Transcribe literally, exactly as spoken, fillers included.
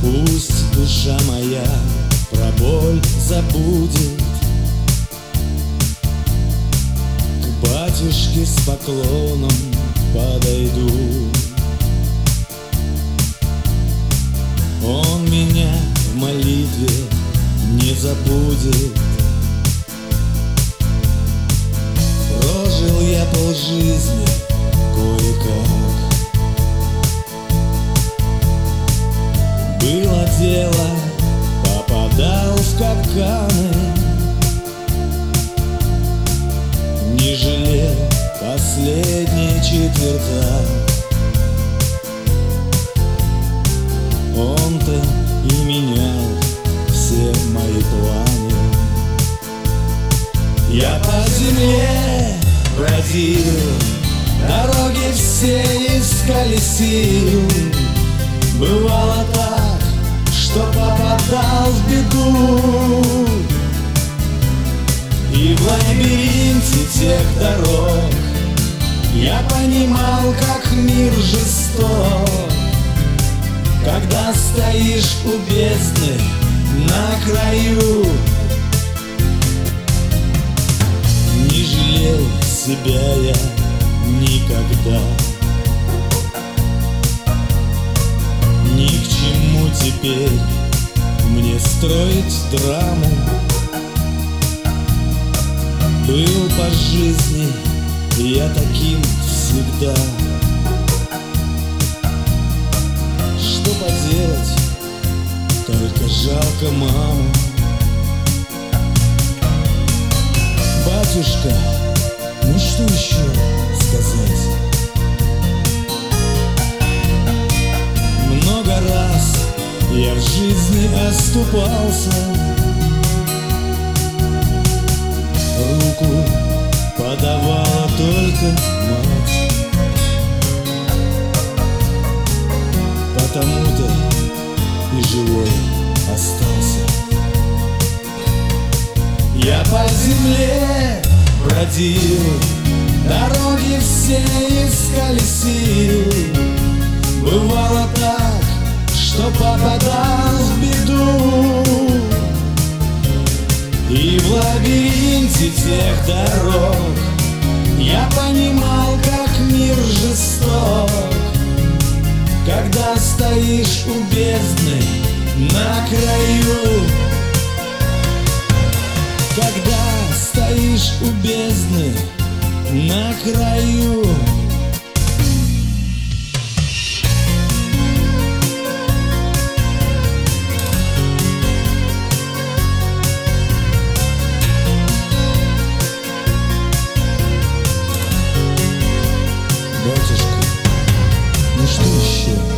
Пусть душа моя про боль забудет, к батюшке с поклоном подойду. Он меня в молитве не забудет. Прожил я полжизни кое-как. Было дело, попадал в капканы, не жалел последний четвертак. Он-то и менял все мои планы. Я по земле бродил, дороги все исколесил. Бывало так, что попадал в беду, и в лабиринте тех дорог я понимал, как мир жесток. Когда стоишь у бездны на краю, не жалел себя я никогда. Ни к чему теперь мне строить драму. Был по жизни я таким всегда. Что поделать, только жалко маму. Батюшка, ну что еще сказать? Много раз я в жизни оступался, руку подавала только мать. Потому-то и живой остался. Я по земле бродил, дороги все исколесил. Бывало так, что попадал в беду, и в лабиринте тех дорог я понимал, как мир жесток. Когда стоишь у бездны на краю, когда стоишь у бездны на краю. Батюшка, ну что еще?